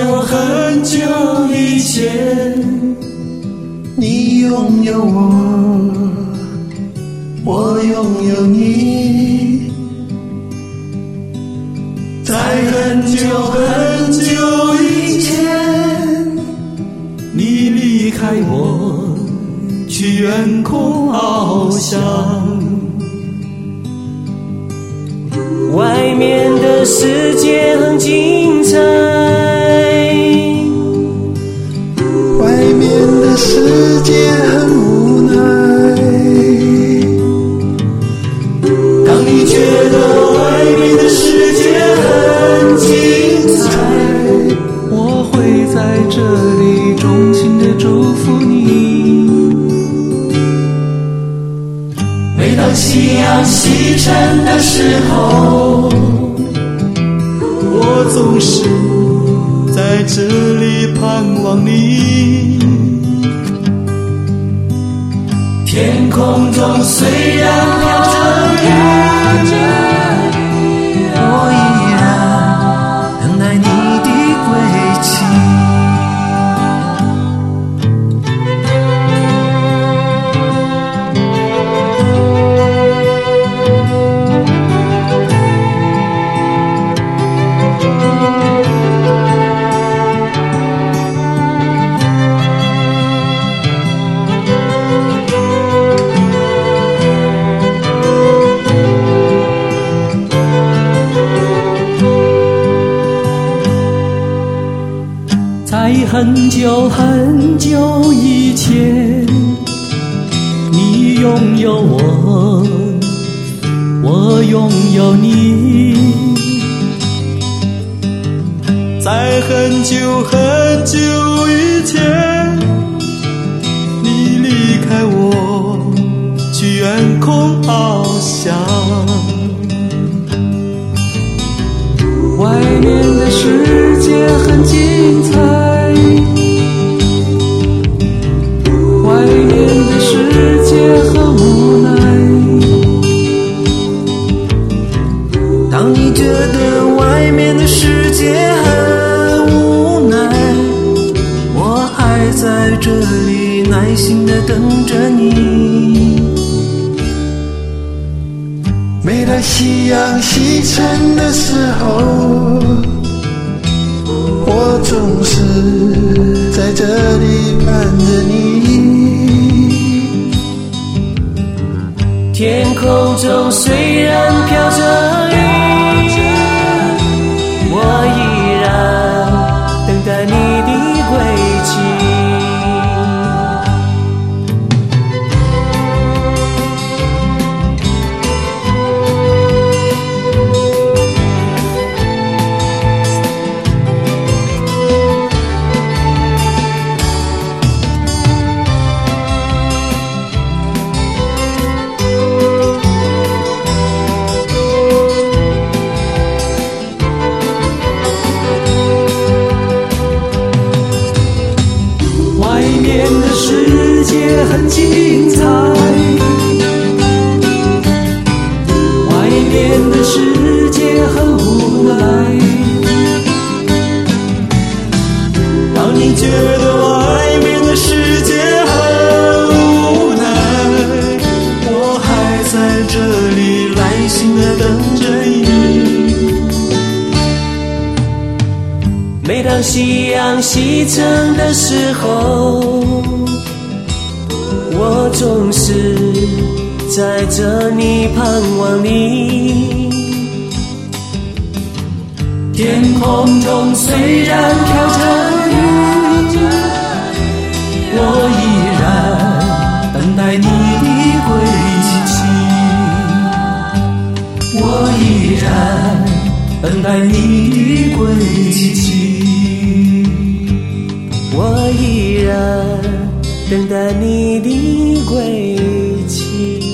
很久以前， 你拥有我，我拥有你。 在很久很久以前，你离开我，去远空翱翔。 外面的世界很精彩， 外面的世界很无奈。 当你觉得外面的世界很精彩， 我会在这里衷心的祝福你。 每当夕阳西沉的时候，我总是在这里盼望你。天空中虽然飘着雨， 我依然等待你的归期。 在很久很久以前，你拥有我，我拥有你。在很久很久以前，你离开我，去远空翱翔。 外面的世界很精彩，外面的世界很无奈。当你觉得外面的世界很无奈，我还在这里耐心地等着你。 每当夕阳西沉的时候，我总是在这里盼着你。 天空中虽然飘着雨，我依然等待你的归期。 世界很精彩，外面的世界很无奈。当你觉得外面的世界很无奈，我还在这里耐心地等着你。 每当夕阳西沉的时候，我总是在这里盼望你。 天空中虽然飘着雨，我依然等待你的归期。我依然等待你的归期。 我依然等待你的归期。